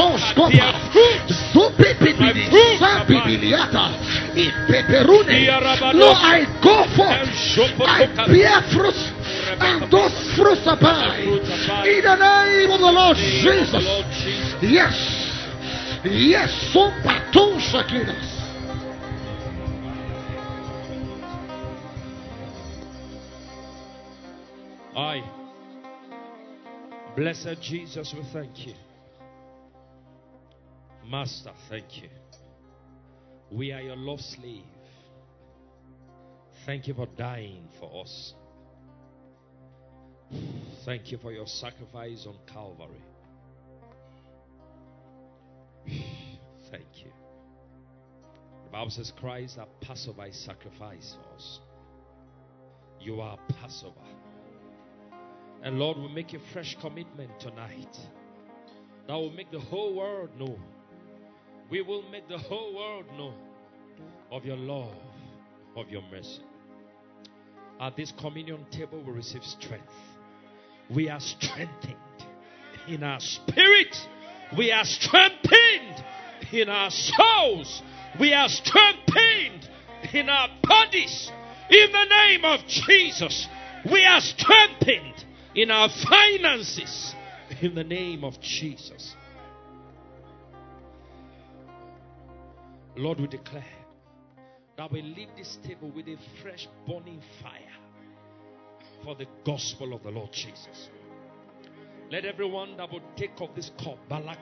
Lord, I go for I bear fruits, and those fruits abide in the name of the Lord Jesus. Yes, yes, so paton shakinas. I, blessed Jesus, we thank you. Master, thank you. We are your love slave. Thank you for dying for us. Thank you for your sacrifice on Calvary. Thank you. The Bible says Christ, our Passover, is sacrificed for us. You are Passover. And Lord, we make a fresh commitment tonight that will make the whole world know. We will make the whole world know of your love, of your mercy. At this communion table, we receive strength. We are strengthened in our spirit. We are strengthened in our souls. We are strengthened in our bodies. In the name of Jesus, we are strengthened in our finances. In the name of Jesus. Lord, we declare that we leave this table with a fresh burning fire for the gospel of the Lord Jesus. Let everyone that will take of this cup,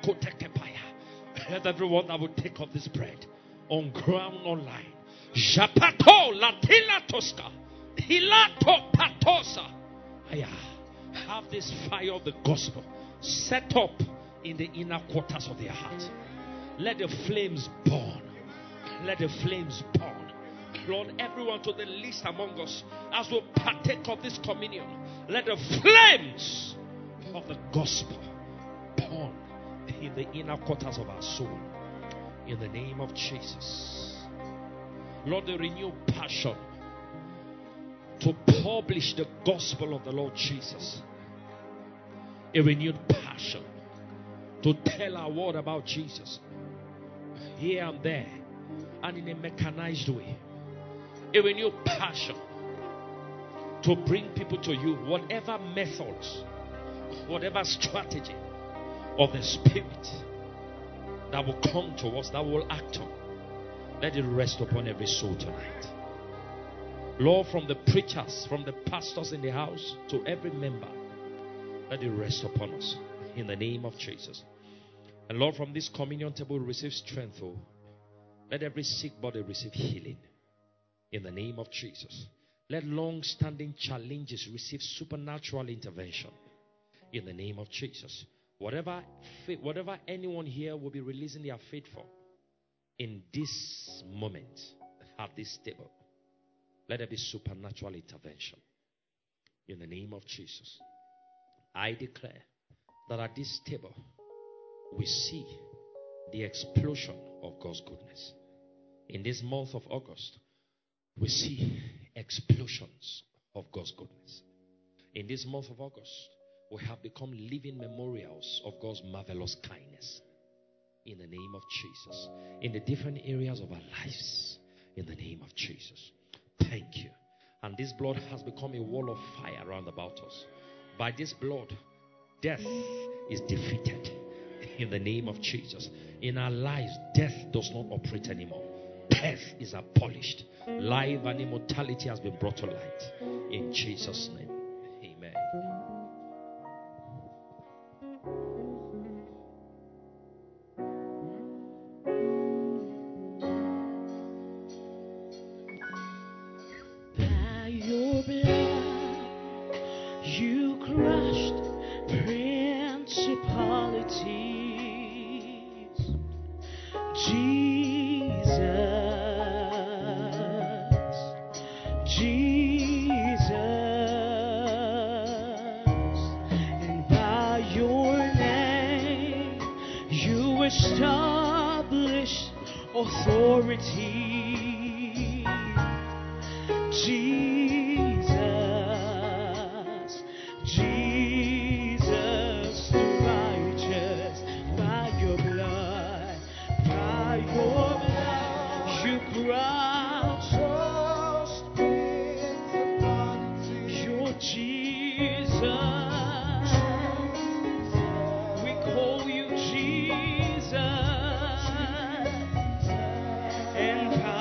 let everyone that will take of this bread on ground online, Japato Latila Tosca, Hilato Patosa, have this fire of the gospel set up in the inner quarters of their heart. Let the flames burn. Let the flames burn. Lord, everyone to the least among us, as we partake of this communion, let the flames of the gospel burn in the inner quarters of our soul. In the name of Jesus. Lord, the renewed passion to publish the gospel of the Lord Jesus. A renewed passion to tell our world about Jesus. Here and there, and in a mechanized way. A renewed passion to bring people to you. Whatever methods, whatever strategy of the Spirit that will come to us, that will act on, let it rest upon every soul tonight. Lord, from the preachers, from the pastors in the house to every member, let it rest upon us in the name of Jesus. And Lord, from this communion table, receive strength. Oh, let every sick body receive healing in the name of Jesus. Let long-standing challenges receive supernatural intervention in the name of Jesus. Whatever, whatever anyone here will be releasing their faith for in this moment at this table, let there be supernatural intervention in the name of Jesus. I declare that at this table we see the explosion of God's goodness. In this month of August, we see explosions of God's goodness. In this month of August, we have become living memorials of God's marvelous kindness. In the name of Jesus. In the different areas of our lives. In the name of Jesus. Thank you. And this blood has become a wall of fire round about us. By this blood, death is defeated. In the name of Jesus. In our lives, death does not operate anymore. Death is abolished. Life and immortality has been brought to light. In Jesus' name. Amen. By your blood, you crushed principalities. Jesus, Jesus, and by your name you establish authority. Jesus, Jesus, the righteous, by your blood, by your blood, you crush your Jesus. We call you Jesus, and by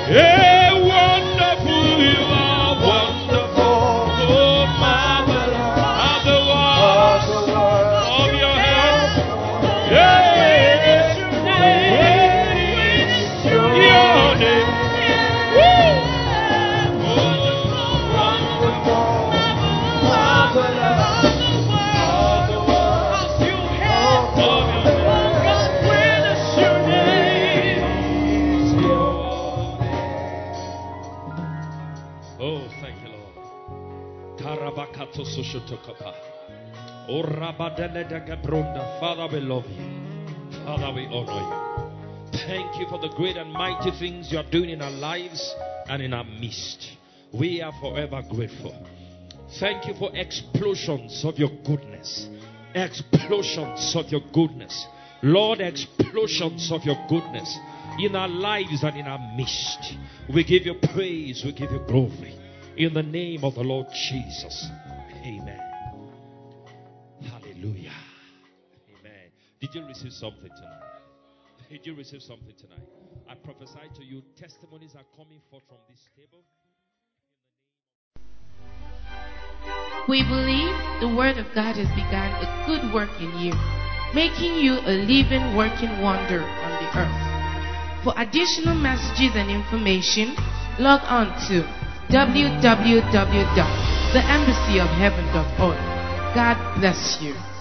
Yeah, wonderful you are, wonderful. Oh, marvelous are the works of your hands. Yeah, great is your name. Woo! Oh, thank you, Lord. Karabakato Soshotokapa. Oh, Rabadeledagabrunda. Father, we love you. Father, we honor you. Thank you for the great and mighty things you are doing in our lives and in our midst. We are forever grateful. Thank you for explosions of your goodness. Explosions of your goodness. Lord, explosions of your goodness in our lives and in our midst. We give you praise. We give you glory. In the name of the Lord Jesus. Amen. Hallelujah. Amen. Did you receive something tonight? Did you receive something tonight? I prophesy to you, testimonies are coming forth from this table. We believe the Word of God has begun a good work in you, making you a living, working wonder on the earth. For additional messages and information, log on to w w w dot the embassy of heaven dot org. God bless you.